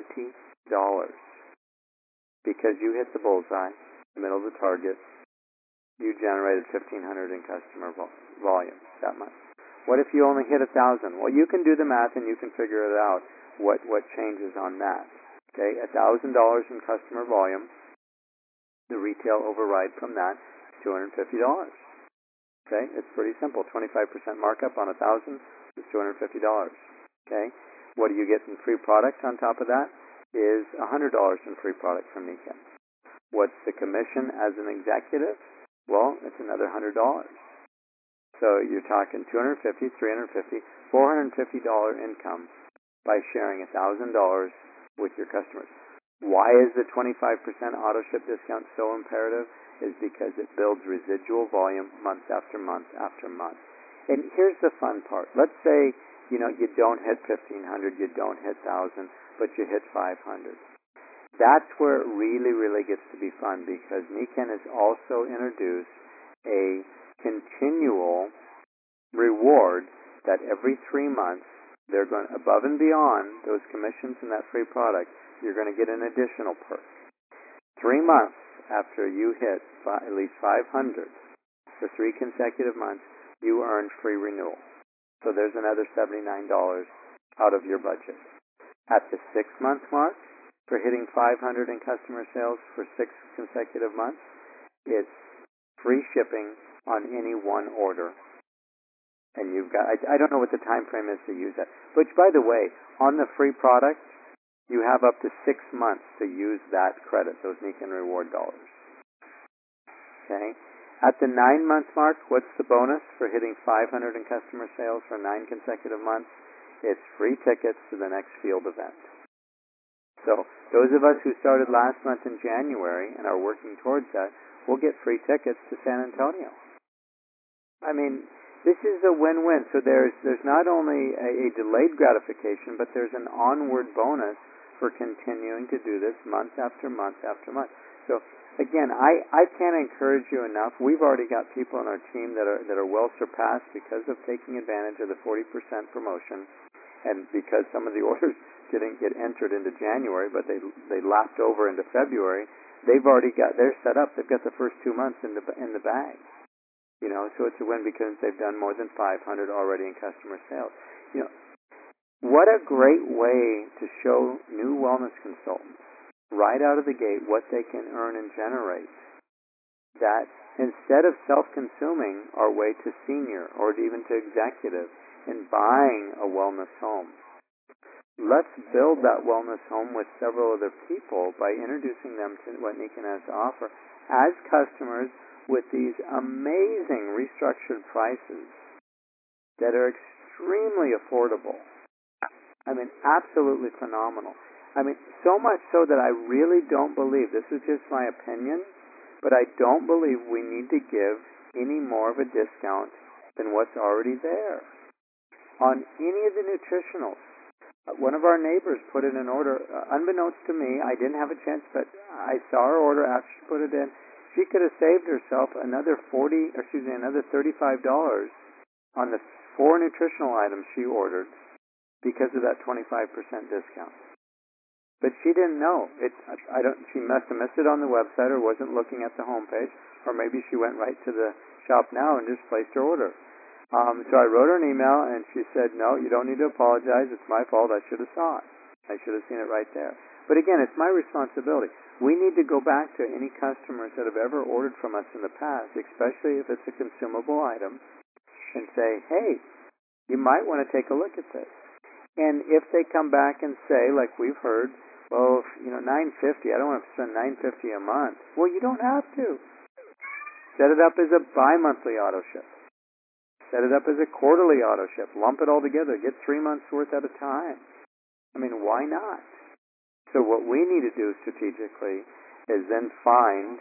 because you hit the bullseye, the middle of the target. You generated 1,500 in customer volume that month. What if you only hit 1,000? Well, you can do the math and you can figure it out. What changes on that? Okay, $1,000 in customer volume. The retail override from that is $250. Okay, it's pretty simple. 25% markup on 1,000 is $250. Okay, what do you get in free product on top of that? Is $100 in free product from Nikan. What's the commission as an executive? Well, it's another $100. So you're talking $250, $350, $450 income by sharing $1,000 with your customers. Why is the 25% auto ship discount so imperative? Is because it builds residual volume month after month after month. And here's the fun part. Let's say, you don't hit 1,500, you don't hit 1,000, but you hit 500. That's where it really, really gets to be fun, because Nikken has also introduced a continual reward that every 3 months they're going above and beyond those commissions and that free product, you're going to get an additional perk. 3 months after you hit at least 500 for 3 consecutive months, you earn free renewal. So there's another $79 out of your budget. At the 6-month mark, for hitting 500 in customer sales for 6 consecutive months, it's free shipping on any one order. And you've got, I don't know what the time frame is to use that. Which, by the way, on the free product, you have up to 6 months to use that credit, those Nikken reward dollars. Okay? At the 9-month mark, what's the bonus for hitting 500 in customer sales for 9 consecutive months? It's free tickets to the next field event. So those of us who started last month in January and are working towards that will get free tickets to San Antonio. I mean, this is a win-win. So there's not only a delayed gratification, but there's an onward bonus for continuing to do this month after month after month. So again, I can't encourage you enough. We've already got people on our team that are well surpassed because of taking advantage of the 40% promotion, and because some of the orders didn't get entered into January, but they lapped over into February. They've already got, they're set up. They've got the first 2 months in the bag. You know, so it's a win because they've done more than 500 already in customer sales. You know, what a great way to show new wellness consultants right out of the gate what they can earn and generate. That instead of self-consuming our way to senior or even to executive and buying a wellness home, let's build that wellness home with several other people by introducing them to what Nikken has to offer as customers with these amazing restructured prices that are extremely affordable. I mean, absolutely phenomenal. I mean, so much so that I really don't believe, this is just my opinion, but I don't believe we need to give any more of a discount than what's already there. On any of the nutritionals, one of our neighbors put in an order, unbeknownst to me, I didn't have a chance, but I saw her order after she put it in. She could have saved herself another $35 on the 4 nutritional items she ordered because of that 25% discount. But she didn't know. She must have missed it on the website or wasn't looking at the homepage, or maybe she went right to the shop now and just placed her order. So I wrote her an email, and she said, no, you don't need to apologize. It's my fault. I should have saw it. I should have seen it right there. But again, it's my responsibility. We need to go back to any customers that have ever ordered from us in the past, especially if it's a consumable item, and say, hey, you might want to take a look at this. And if they come back and say, like we've heard, well, $9.50, I don't want to spend $9.50 a month. Well, you don't have to. Set it up as a bi-monthly auto ship. Set it up as a quarterly auto ship. Lump it all together. Get 3 months worth at a time. I mean, why not? So what we need to do strategically is then find,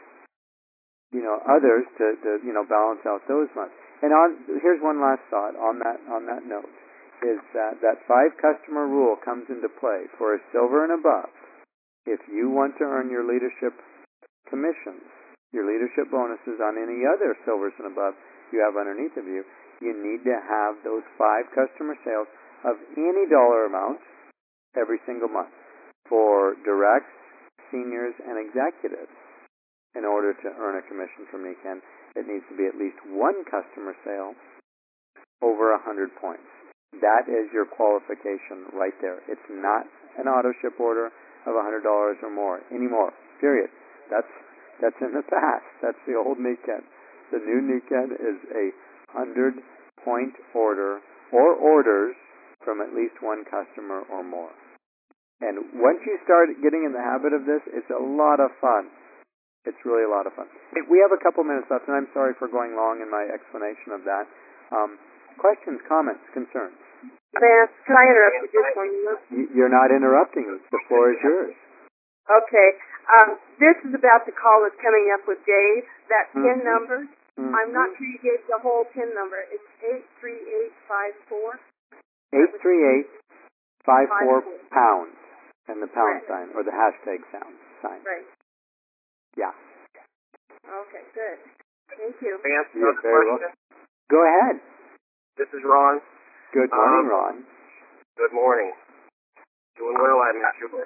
others to balance out those months. And here's one last thought on that note, is that 5 customer rule comes into play for a silver and above. If you want to earn your leadership commissions, your leadership bonuses on any other silvers and above you have underneath of you, you need to have those 5 customer sales of any dollar amount every single month for directs, seniors, and executives. In order to earn a commission from Nikken, it needs to be at least 1 customer sale over 100 points. That is your qualification right there. It's not an auto ship order of $100 or more anymore. Period. That's in the past. That's the old Nikken. The new Nikken is a 100-point order or orders from at least 1 customer or more. And once you start getting in the habit of this, it's a lot of fun. It's really a lot of fun. We have a couple minutes left, and I'm sorry for going long in my explanation of that. Questions, comments, concerns? Vance, can I interrupt you just 1 minute? You're not interrupting. The floor is yours. Okay. This is about the call that's coming up with Dave. That PIN number, I'm not sure you gave the whole PIN number. It's 83854. 83854 pounds. and the pound Right. sign, or the hashtag sign. Right. Yeah. Okay, good. Thank you. May I answer You're another very question? Go ahead. This is Ron. Good morning, Ron. Good morning. Doing well, I'm sure.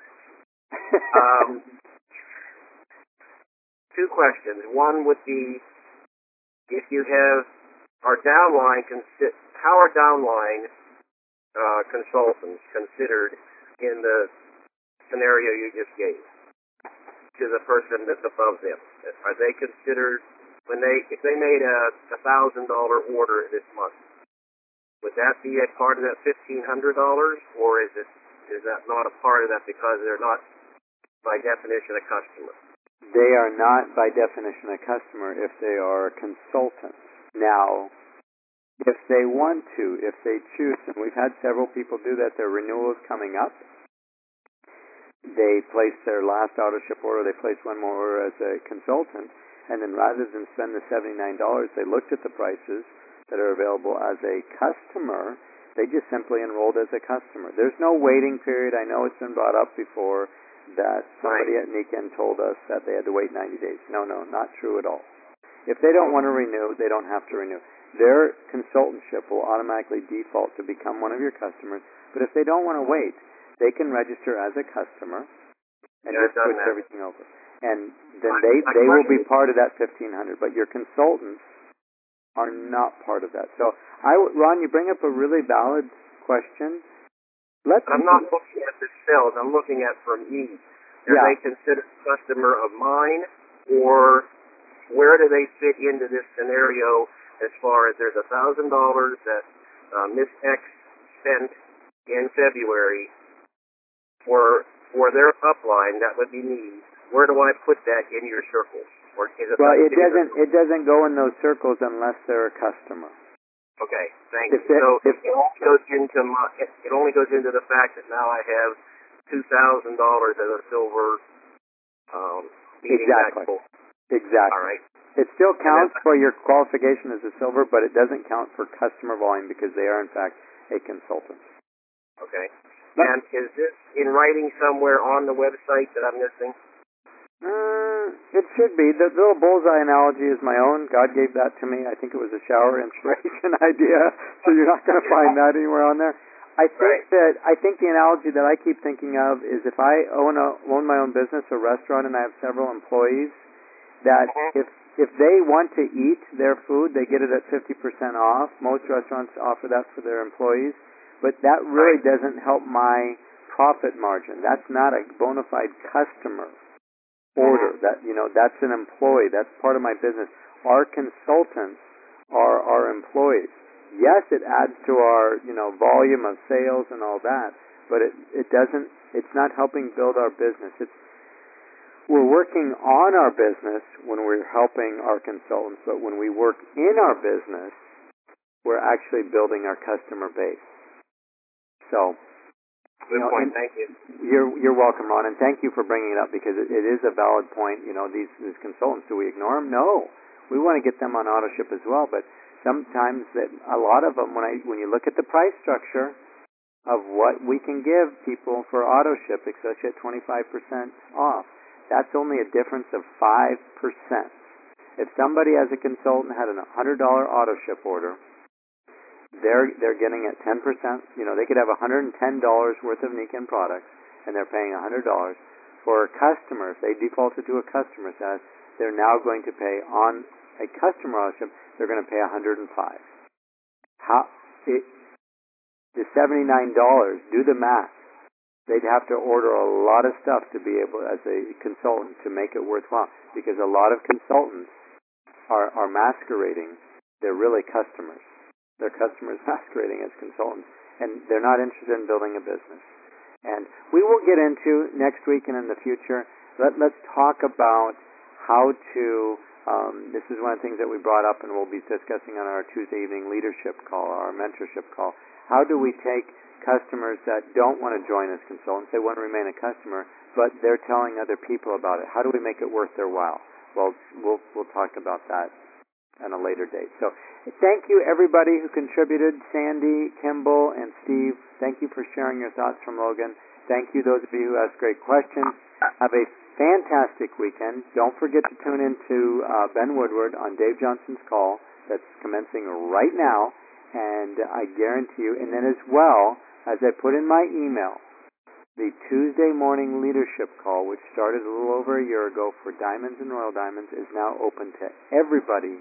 Two questions. One would be, if you have our downline, how are downline consultants considered in the scenario you just gave to the person that's above them? Are they considered, if they made a $1,000 order this month, would that be a part of that $1,500, or is that not a part of that because they're not by definition a customer? They are not by definition a customer if they are consultants. Now, if they want to, if they choose, and we've had several people do that, their renewal is coming up. They place their last auto ship order, they place one more order as a consultant, and then rather than spend the $79, they looked at the prices that are available as a customer. They just simply enrolled as a customer. There's no waiting period. I know it's been brought up before that somebody at Niken told us that they had to wait 90 days. No, not true at all. If they don't want to renew, they don't have to renew. Their consultantship will automatically default to become one of your customers, but if they don't want to wait, they can register as a customer and just switch everything over. And then they will be part of that $1,500, but your consultants are not part of that. So, Ron, you bring up a really valid question. I'm not looking at the sales. I'm looking at for me. Are they considered a customer of mine, or where do they fit into this scenario as far as there's $1,000 that Miss X spent in February for their upline? That would be me. Where do I put that in your circles? Or is it it doesn't go in those circles unless they're a customer. Okay, thank you. So it only goes into the fact that now I have $2,000 as a silver meeting. Exactly. All right. It still counts for your qualification as a silver, but it doesn't count for customer volume because they are in fact a consultant. Okay. And is this in writing somewhere on the website that I'm missing? It should be. The little bullseye analogy is my own. God gave that to me. I think it was a shower inspiration idea, so you're not going to find that anywhere on there. I think the analogy that I keep thinking of is if I own my own business, a restaurant, and I have several employees, that if they want to eat their food, they get it at 50% off. Most restaurants offer that for their employees, but that really doesn't help my profit margin. That's not a bona fide customer order. That's an employee. That's part of my business. Our consultants are our employees. Yes, it adds to our volume of sales and all that, but it's not helping build our business. We're working on our business when we're helping our consultants, but when we work in our business, we're actually building our customer base. So, good point. Thank you. You're welcome, Ron, and thank you for bringing it up because it is a valid point. These consultants, do we ignore them? No, we want to get them on AutoShip as well. But sometimes a lot of them, when you look at the price structure of what we can give people for AutoShip, especially at 25% off, that's only a difference of 5%. If somebody as a consultant had a $100 AutoShip order, they're getting at 10%. They could have $110 worth of Niken products, and they're paying $100. For customers, they defaulted to a customer status. They're now going to pay on a customer ownership. They're going to pay $105. The $79. Do the math. They'd have to order a lot of stuff to be able, as a consultant, to make it worthwhile. Because a lot of consultants are masquerading. They're really customers. They're customers masquerading as consultants, and they're not interested in building a business. And we will get into next week and in the future. Let's talk about how to. This is one of the things that we brought up, and we'll be discussing on our Tuesday evening leadership call, our mentorship call. How do we take customers that don't want to join as consultants? They want to remain a customer, but they're telling other people about it. How do we make it worth their while? Well, we'll talk about that on a later date. So thank you, everybody who contributed, Sandy, Kimball, and Steve. Thank you for sharing your thoughts from Logan. Thank you, those of you who asked great questions. Have a fantastic weekend. Don't forget to tune in to Ben Woodward on Dave Johnson's call that's commencing right now, and I guarantee you, and then as well, as I put in my email, the Tuesday morning leadership call, which started a little over a year ago for Diamonds and Royal Diamonds, is now open to everybody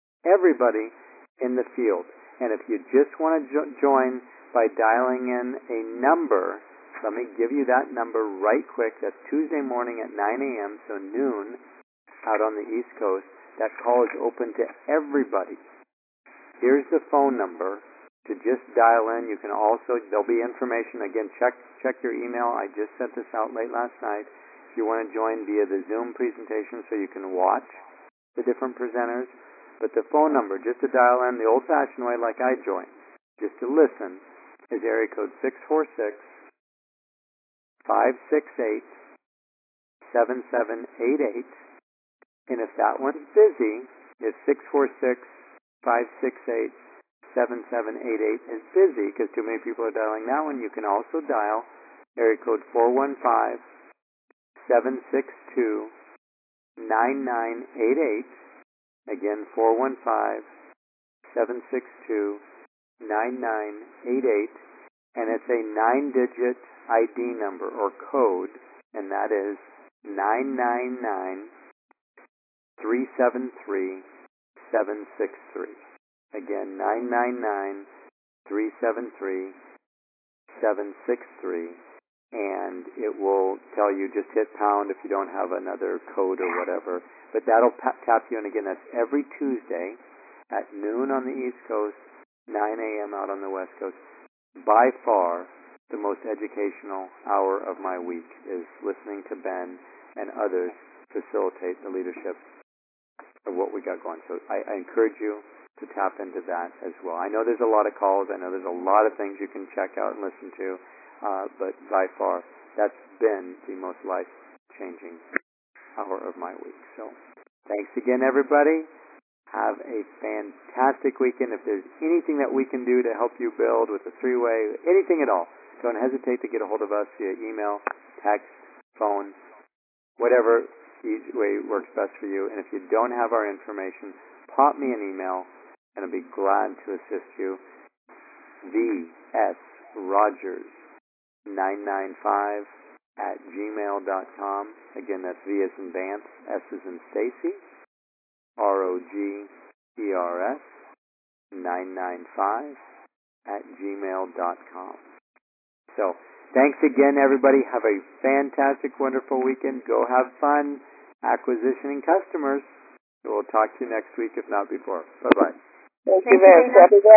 in the field. And if you just want to join by dialing in a number, let me give you that number right quick. That's Tuesday morning at 9 a.m., so noon, out on the East Coast. That call is open to everybody. Here's the phone number to just dial in. You can also, there'll be information. Again, check your email. I just sent this out late last night. If you want to join via the Zoom presentation so you can watch the different presenters. But the phone number, just to dial in the old-fashioned way like I joined, just to listen, is area code 646-568-7788. And if that one's busy, if 646-568-7788 is busy because too many people are dialing that one, you can also dial area code 415-762-9988. Again, 415-762-9988. And it's a 9-digit ID number or code, and that is 999-373-763. Again, 999-373-763. And it will tell you, just hit pound if you don't have another code or whatever. But that'll tap you, and again, that's every Tuesday at noon on the East Coast, 9 a.m. out on the West Coast. By far, the most educational hour of my week is listening to Ben and others facilitate the leadership of what we got going. So I encourage you to tap into that as well. I know there's a lot of calls. I know there's a lot of things you can check out and listen to, but by far, that's been the most life-changing hour of my week. So thanks again, everybody. Have a fantastic weekend. If there's anything that we can do to help you build with the three-way, anything at all, don't hesitate to get a hold of us via email, text, phone, whatever way works best for you. And if you don't have our information, pop me an email, and I'll be glad to assist you. vsrogers995@gmail.com. Again, that's V as in Vance, S as in Stacy, ROGERS 995@gmail.com. So, thanks again, everybody. Have a fantastic, wonderful weekend. Go have fun acquisitioning customers. We'll talk to you next week, if not before. Bye-bye. Thank you, Vance.